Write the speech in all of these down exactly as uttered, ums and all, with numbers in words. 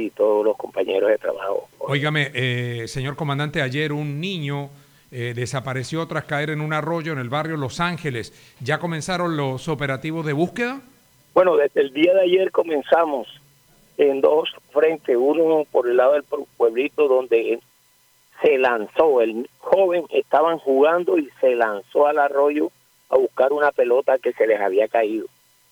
y todos los compañeros de trabajo. Óigame, eh, señor comandante, ayer un niño eh, desapareció tras caer en un arroyo en el barrio Los Ángeles. ¿Ya comenzaron los operativos de búsqueda? Bueno, desde el día de ayer comenzamos en dos frentes, uno por el lado del pueblito donde se lanzó, el joven estaban jugando y se lanzó al arroyo a buscar una pelota que se les había caído.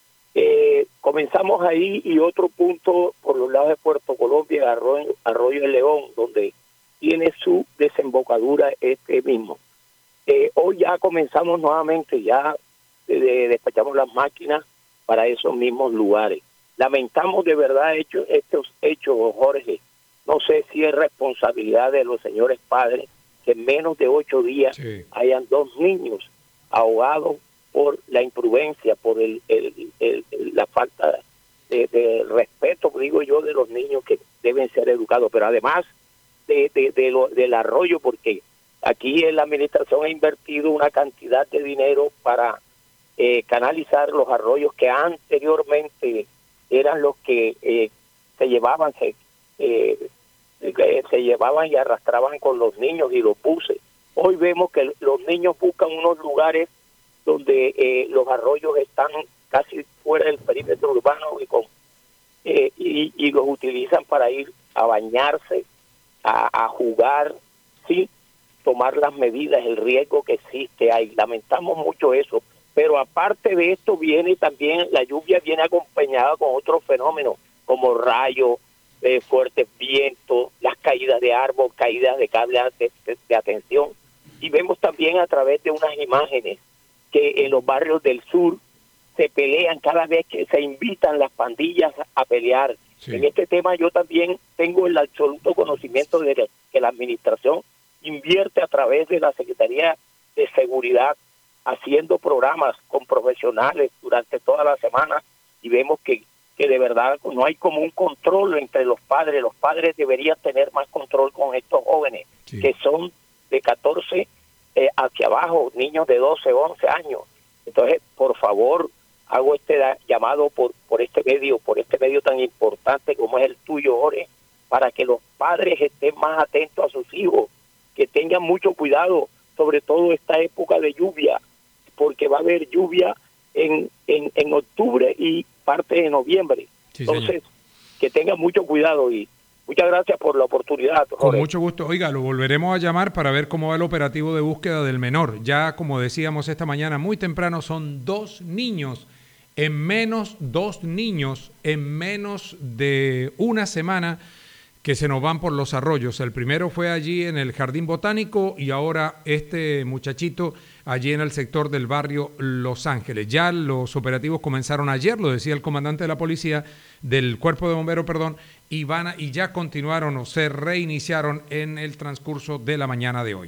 Eh, comenzamos ahí y otro punto por los lados de Puerto Colombia, Arroyo, Arroyo del León, donde tiene su desembocadura este mismo. Eh, hoy ya comenzamos nuevamente, ya eh, despachamos las máquinas para esos mismos lugares. Lamentamos de verdad hecho, estos hechos, Jorge. No sé si es responsabilidad de los señores padres que en menos de ocho días sí. hayan dos niños ahogados por la imprudencia, por el, el, el, el la falta de, de respeto, digo yo, de los niños que deben ser educados, pero además de, de, de lo, del arroyo, porque aquí en la administración ha invertido una cantidad de dinero para eh, canalizar los arroyos que anteriormente eran los que eh, se llevaban, se, eh, se llevaban y arrastraban con los niños y los buses. Hoy vemos que los niños buscan unos lugares donde eh, los arroyos están casi fuera del perímetro urbano y, con, eh, y, y los utilizan para ir a bañarse, a, a jugar, sí, tomar las medidas, el riesgo que existe ahí. Lamentamos mucho eso, pero aparte de esto viene también, la lluvia viene acompañada con otros fenómenos como rayos, eh, fuertes vientos, las caídas de árbol, caídas de cables de, de, de atención, y vemos también a través de unas imágenes que en los barrios del sur se pelean cada vez que se invitan las pandillas a pelear. Sí. En este tema yo también tengo el absoluto conocimiento de que la administración invierte a través de la Secretaría de Seguridad haciendo programas con profesionales durante toda la semana, y vemos que, que de verdad no hay como un control entre los padres. Los padres deberían tener más control con estos jóvenes, sí. que son de catorce eh, hacia abajo, niños de doce, once años. Entonces, por favor, hago este da- llamado por, por este medio, por este medio tan importante como es el tuyo, Jorge, para que los padres estén más atentos a sus hijos, que tengan mucho cuidado, sobre todo esta época de lluvia, porque va a haber lluvia en, en, en octubre y parte de noviembre. Sí, entonces, señor. Que tengan mucho cuidado, y muchas gracias por la oportunidad, Jorge. Con mucho gusto. Oiga, lo volveremos a llamar para ver cómo va el operativo de búsqueda del menor. Ya, como decíamos esta mañana, muy temprano, son dos niños, en menos, dos niños, en menos de una semana, que se nos van por los arroyos. El primero fue allí en el Jardín Botánico y ahora este muchachito allí en el sector del barrio Los Ángeles. Ya los operativos comenzaron ayer, lo decía el comandante de la policía, del cuerpo de bomberos, perdón, y, van a, y ya continuaron o se reiniciaron en el transcurso de la mañana de hoy.